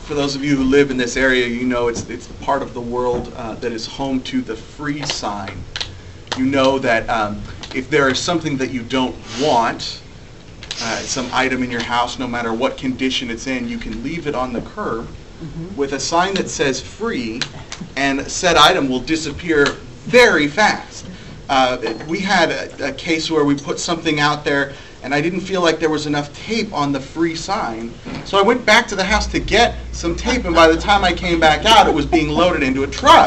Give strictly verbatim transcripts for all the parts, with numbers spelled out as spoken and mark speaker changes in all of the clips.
Speaker 1: for those of you who live in this area, you know it's it's the part of the world uh, that is home to the free sign. You know that um, if there is something that you don't want, uh, some item in your house, no matter what condition it's in, you can leave it on the curb mm-hmm. with a sign that says free, and said item will disappear very fast. Uh, we had a, a case where we put something out there and I didn't feel like there was enough tape on the free sign. So I went back to the house to get some tape, and by the time I came back out, it was being loaded into a truck.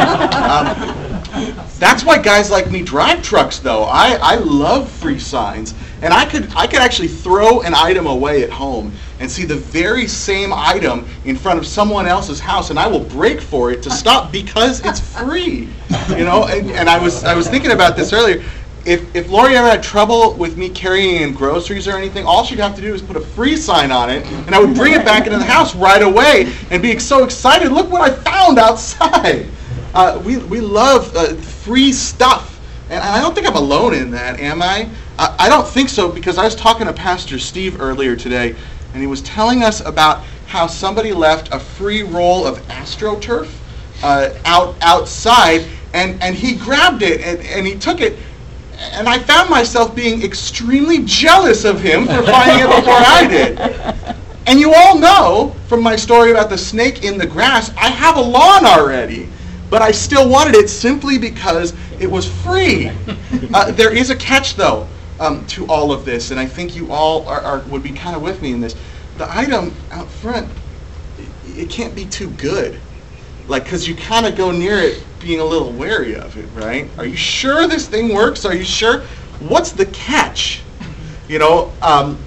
Speaker 1: Um, that's why guys like me drive trucks, though. I, I love free signs. And I could I could actually throw an item away at home and see the very same item in front of someone else's house, and I will brake for it to stop because it's free. You know, and, and I was I was thinking about this earlier. If if Lori ever had trouble with me carrying in groceries or anything, all she'd have to do is put a free sign on it, and I would bring it back into the house right away and be so excited. Look what I found outside. Uh, we we love uh, free stuff, and I don't think I'm alone in that, am I? I? I don't think so, because I was talking to Pastor Steve earlier today, and he was telling us about how somebody left a free roll of AstroTurf uh, out outside, and, and he grabbed it and, and he took it. And I found myself being extremely jealous of him for finding it before I did. And you all know from my story about the snake in the grass, I have a lawn already, but I still wanted it simply because it was free. Uh, there is a catch, though, um, to all of this, and I think you all are, are would be kind of with me in this. The item out front, it, it can't be too good. Like, because you kind of go near it being a little wary of it, right? Are you sure this thing works? Are you sure? What's the catch? You know, um,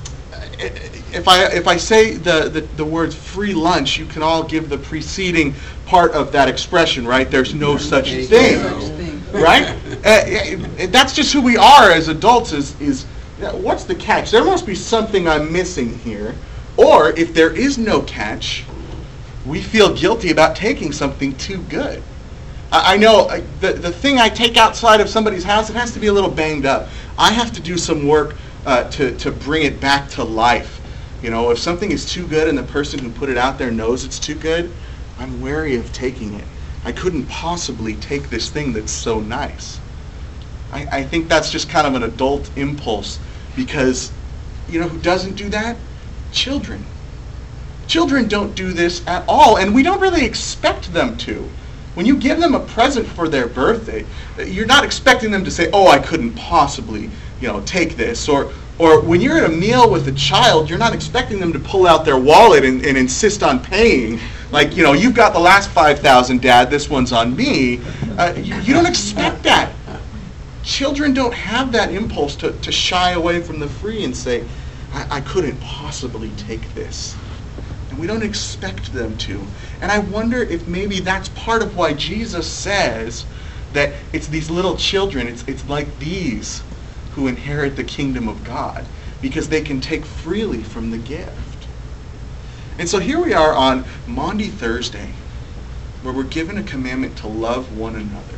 Speaker 1: if I if I say the, the, the words free lunch, you can all give the preceding part of that expression, right? There's no such thing, right? Uh, that's just who we are as adults, is, is what's the catch? There must be something I'm missing here. Or if there is no catch, we feel guilty about taking something too good. I, I know uh, the, the thing I take outside of somebody's house, it has to be a little banged up. I have to do some work uh, to, to bring it back to life. You know, if something is too good and the person who put it out there knows it's too good, I'm wary of taking it. I couldn't possibly take this thing that's so nice. I, I think that's just kind of an adult impulse, because, you know who doesn't do that? Children. Children don't do this at all, and we don't really expect them to. When you give them a present for their birthday, you're not expecting them to say, oh, I couldn't possibly, you know, take this. Or or when you're at a meal with a child, you're not expecting them to pull out their wallet and, and insist on paying. Like, you know, you've got the last five thousand, Dad, this one's on me. Uh, you, you don't expect that. Children don't have that impulse to, to shy away from the free and say, I, I couldn't possibly take this. And we don't expect them to. And I wonder if maybe that's part of why Jesus says that it's these little children, it's it's like these who inherit the kingdom of God, because they can take freely from the gift. And so here we are on Maundy Thursday, where we're given a commandment to love one another.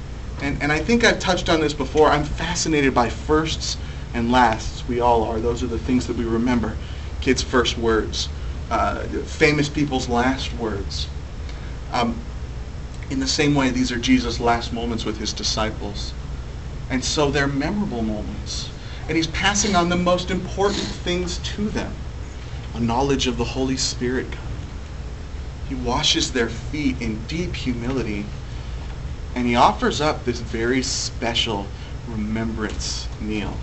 Speaker 1: And and I think I've touched on this before. I'm fascinated by firsts and lasts. We all are. Those are the things that we remember. Kids' first words. Uh, famous people's last words. Um, in the same way, these are Jesus' last moments with his disciples. And so they're memorable moments. And he's passing on the most important things to them. A knowledge of the Holy Spirit coming. He washes their feet in deep humility. And he offers up this very special remembrance meal.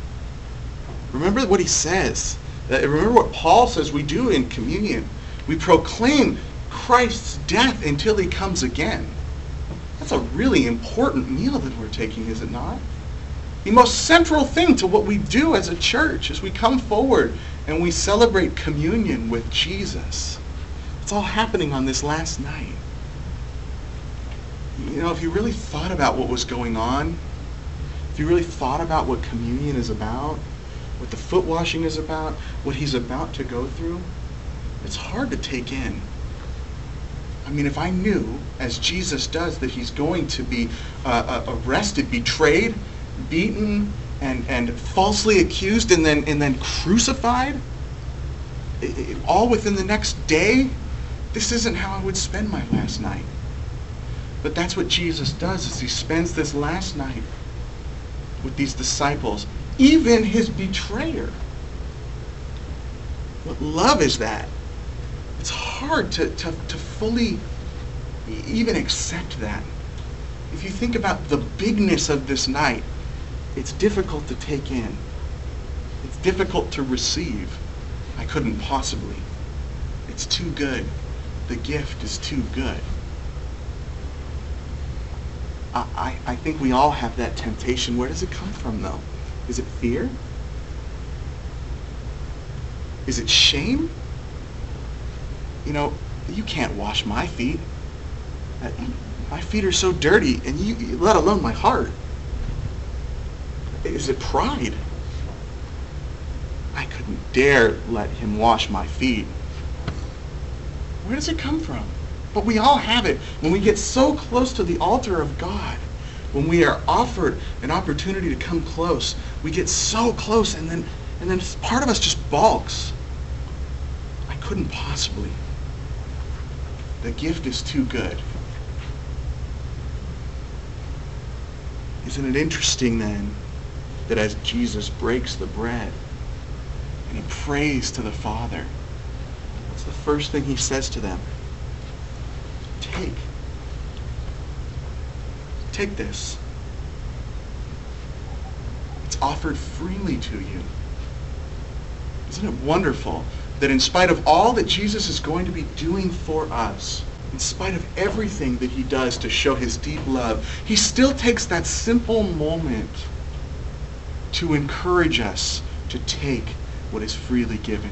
Speaker 1: Remember what he says. Uh, remember what Paul says we do in communion. We proclaim Christ's death until he comes again. That's a really important meal that we're taking, is it not? The most central thing to what we do as a church is we come forward and we celebrate communion with Jesus. It's all happening on this last night. You know, if you really thought about what was going on, if you really thought about what communion is about, what the foot washing is about, what he's about to go through, it's hard to take in. I mean, if I knew, as Jesus does, that he's going to be uh, uh, arrested, betrayed, beaten, and, and falsely accused, and then and then crucified, it, it, all within the next day, This isn't how I would spend my last night. But that's what Jesus does, is he spends this last night with these disciples, even his betrayer. What love is that? It's hard to, to, to fully even accept that. If you think about the bigness of this night, it's difficult to take in. It's difficult to receive. I couldn't possibly. It's too good. The gift is too good. I, I, I think we all have that temptation. Where does it come from, though? Is it fear? Is it shame? You know, you can't wash my feet. My feet are so dirty, and you, let alone my heart. Is it pride? I couldn't dare let him wash my feet. Where does it come from? But we all have it. When we get so close to the altar of God, when we are offered an opportunity to come close, we get so close, and then and then part of us just balks. I couldn't possibly. The gift is too good. Isn't it interesting then that as Jesus breaks the bread and he prays to the Father, what's the first thing he says to them? Take. Take this. It's offered freely to you. Isn't it wonderful that in spite of all that Jesus is going to be doing for us, in spite of everything that he does to show his deep love, he still takes that simple moment to encourage us to take what is freely given.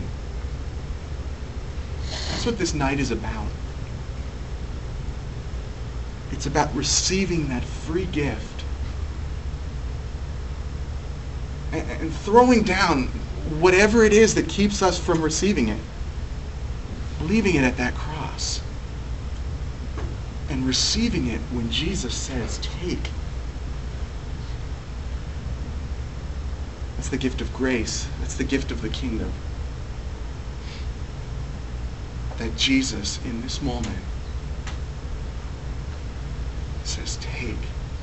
Speaker 1: That's what this night is about. It's about receiving that free gift and, and throwing down whatever it is that keeps us from receiving it, leaving it at that cross, and receiving it when Jesus says, take. That's the gift of grace. That's the gift of the kingdom. That Jesus, in this moment, says, take.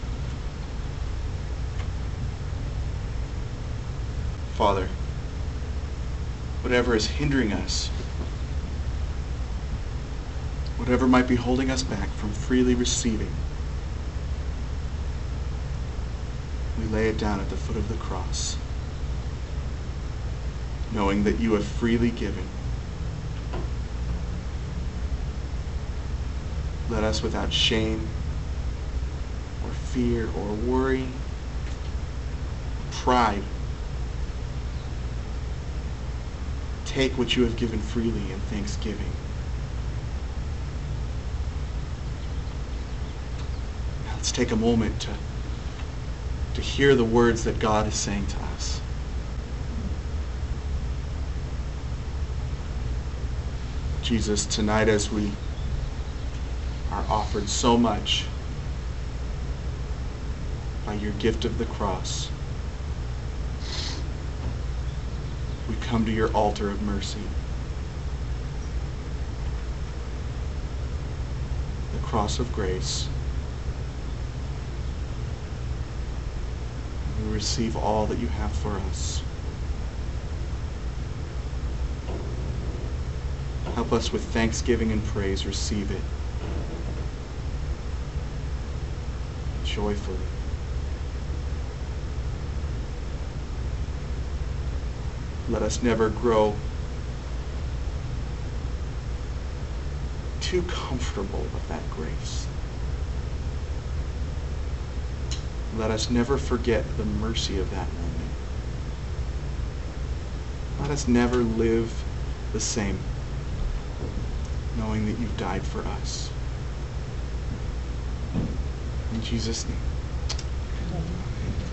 Speaker 1: Father, whatever is hindering us, whatever might be holding us back from freely receiving, we lay it down at the foot of the cross, knowing that you have freely given. Let us, without shame or fear or worry, pride, take what you have given freely in thanksgiving. Now let's take a moment to, to hear the words that God is saying to us. Jesus, tonight as we are offered so much by your gift of the cross, we come to your altar of mercy. The cross of grace. And we receive all that you have for us. Help us with thanksgiving and praise receive it joyfully. Let us never grow too comfortable with that grace. Let us never forget the mercy of that moment. Let us never live the same, knowing that you've died for us. In Jesus' name. Amen.